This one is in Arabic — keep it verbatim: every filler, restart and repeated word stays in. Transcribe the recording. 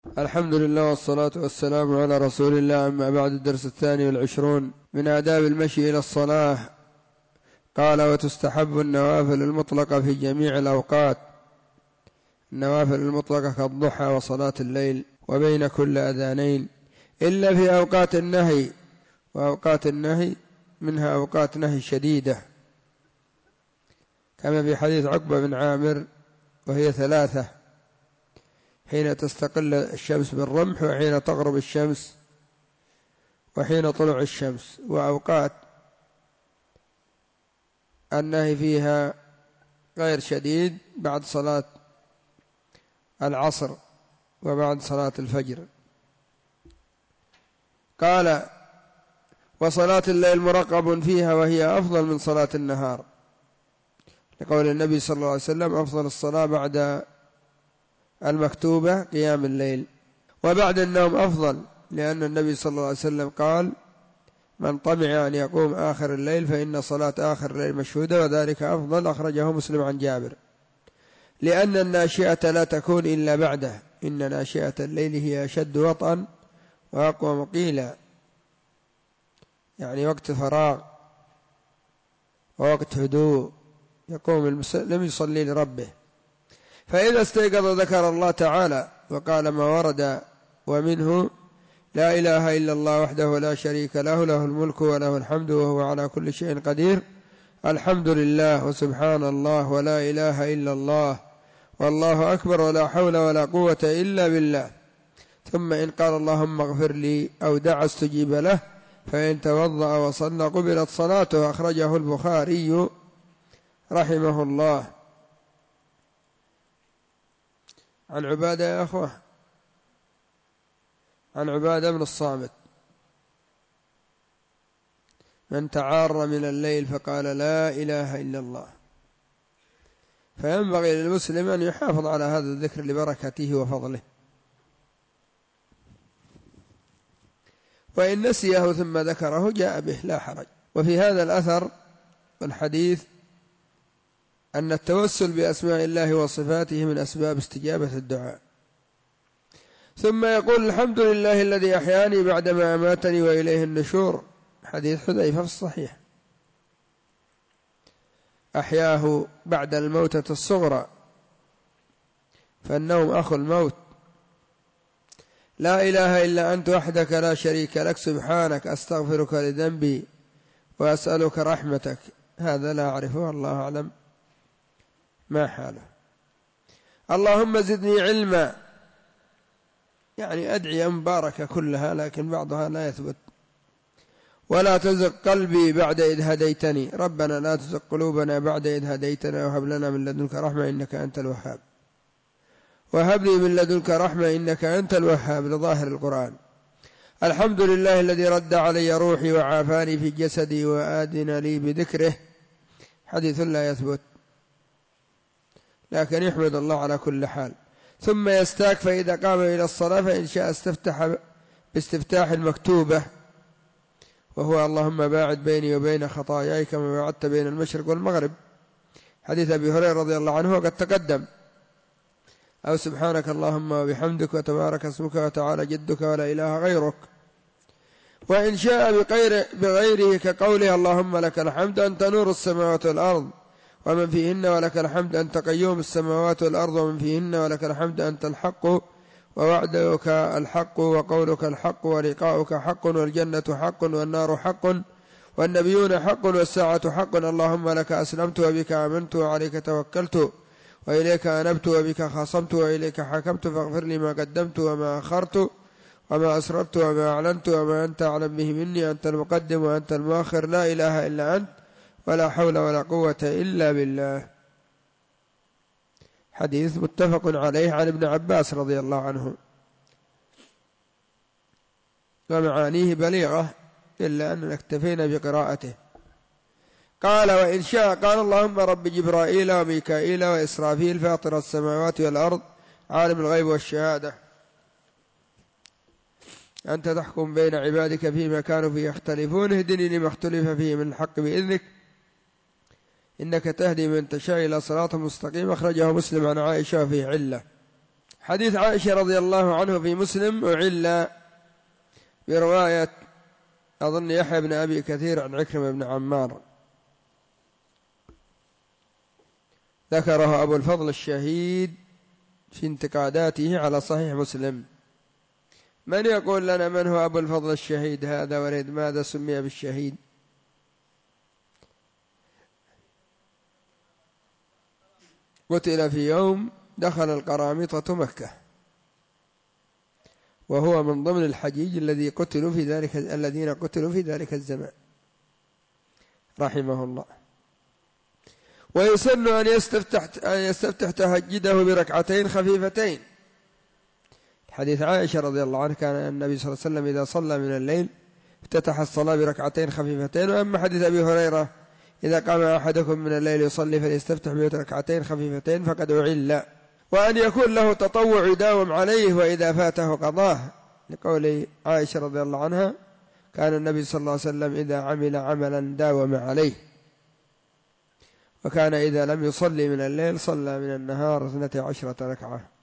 الحمد لله والصلاة والسلام على رسول الله. أما بعد، الدرس الثاني والعشرون من آداب المشي إلى الصلاة. قال: وتستحب النوافل المطلقة في جميع الأوقات، النوافل المطلقة كالضحى وصلاة الليل وبين كل أذانين، إلا في أوقات النهي، وأوقات النهي منها أوقات نهي شديدة، كما في حديث عقبة بن عامر، وهي ثلاثة: حين تستقل الشمس بالرمح، وحين تغرب الشمس، وحين طلوع الشمس. وأوقات النهي فيها غير شديد بعد صلاة العصر وبعد صلاة الفجر. قال: وصلاة الليل مرغب فيها، وهي أفضل من صلاة النهار، لقول النبي صلى الله عليه وسلم: أفضل الصلاة بعد المكتوبة قيام الليل، وبعد النوم أفضل، لأن النبي صلى الله عليه وسلم قال: من طمع أن يقوم آخر الليل فإن صلاة آخر الليل مشهودة، وذلك أفضل. أخرجه مسلم عن جابر. لأن الناشئة لا تكون إلا بعده، إن ناشئة الليل هي أشد وطئا وأقوى مقيلا، يعني وقت فراغ ووقت هدوء، يقوم المسلم يصلي لربه. فإذا استيقظ ذكر الله تعالى وقال ما ورد، ومنه: لا إله إلا الله وحده لا شريك له، له الملك وله الحمد وهو على كل شيء قدير، الحمد لله وسبحان الله ولا إله إلا الله والله أكبر ولا حول ولا قوة إلا بالله. ثم إن قال اللهم اغفر لي أو دعا استجيب له، فإن توضأ وصلى قبلت صلاته. أخرجه البخاري رحمه الله. عن عبادة يا أخوة، عن عبادة بن الصامت: من تعار من الليل فقال لا إله إلا الله. فينبغي للمسلم أن يحافظ على هذا الذكر لبركته وفضله، وإن نسيه ثم ذكره جاء به لا حرج. وفي هذا الأثر والحديث أن التوسل بأسماء الله وصفاته من أسباب استجابة الدعاء. ثم يقول: الحمد لله الذي أحياني بعدما أماتني وإليه النشور، حديث حذيفة في الصحيح. أحياه بعد الموتة الصغرى، فالنوم أخو الموت. لا إله إلا أنت وحدك لا شريك لك، سبحانك أستغفرك لذنبي وأسألك رحمتك. هذا لا أعرفه، الله أعلم ما حاله. اللهم زدني علما، يعني أدعية مباركة كلها، لكن بعضها لا يثبت. ولا تزغ قلبي بعد إذ هديتني، ربنا لا تزغ قلوبنا بعد إذ هديتنا وهب لنا من لدنك رحمة إنك أنت الوهاب. وهب لي من لدنك رحمة إنك أنت الوهاب، لظاهر القرآن. الحمد لله الذي رد علي روحي وعافاني في جسدي وآذن لي بذكره، حديث لا يثبت، لكن يحمد الله على كل حال. ثم يستاك، فإذا قام إلى الصلاة فإن شاء استفتح باستفتاح المكتوبة، وهو اللهم باعد بيني وبين خطاياي كما باعدت بين المشرق والمغرب، حديث أبي هريرة رضي الله عنه وقد تقدم. أو سبحانك اللهم وبحمدك وتبارك اسمك وتعالى جدك ولا إله غيرك. وإن شاء بغير بغيره كقوله: اللهم لك الحمد أنت نور السماوات والأرض ومن فيهن، ولك الحمد أنت قيوم السماوات والأرض ومن فيهن، ولك الحمد أنت الحق ووعدك الحق وقولك الحق ولقاؤك حق والجنة حق والنار حق والنبيون حق والساعة حق. اللهم لك أسلمت وبك آمنت وعليك توكلت وإليك أنبت وبك خاصمت وإليك حكمت، فاغفر لي ما قدمت وما أخرت وما أسررت وما أعلنت وما أنت أعلم به مني، أنت المقدم وأنت المؤخر، لا إله إلا أنت ولا حول ولا قوة إلا بالله. حديث متفق عليه عن ابن عباس رضي الله عنه، ومعانيه بليغة، إلا أننا اكتفينا بقراءته. قال: وإن شاء قال: اللهم رب جبرائيل وميكائيل وإسرافيل فاطر السماوات والأرض عالم الغيب والشهادة، أنت تحكم بين عبادك فيما كانوا فيه يختلفون، اهدني لما اختلف فيه من الحق بإذنك إنك تهدي من تشاء إلى صراط مستقيم. أخرجه مسلم عن عائشة وفيه علة، حديث عائشة رضي الله عنه في مسلم أعل برواية أظن يحيى بن أبي كثير عن عكرمة بن عمار، ذكره أبو الفضل الشهيد في انتقاداته على صحيح مسلم. من يقول لنا من هو أبو الفضل الشهيد هذا، ورد ماذا سمي بالشهيد؟ قتل في يوم دخل القرامطة مكة، وهو من ضمن الحجيج الذي قتلوا في ذلك الذين قتلوا في ذلك الزمان رحمه الله. ويسن أن يستفتح أن يستفتح تهجده بركعتين خفيفتين. حديث عائشة رضي الله عنها كان النبي صلى الله عليه وسلم إذا صلى من الليل افتتح الصلاة بركعتين خفيفتين. وأما حديث أبي هريرة إذا قام أحدكم من الليل يصلي فليستفتح بركعتين خفيفتين فقد أعل. وأن يكون له تطوع يداوم عليه وإذا فاته قضاه، لقول عائشة رضي الله عنها كان النبي صلى الله عليه وسلم إذا عمل عملا داوم عليه، وكان إذا لم يصلي من الليل صلى من النهار اثنتي عشرة ركعة.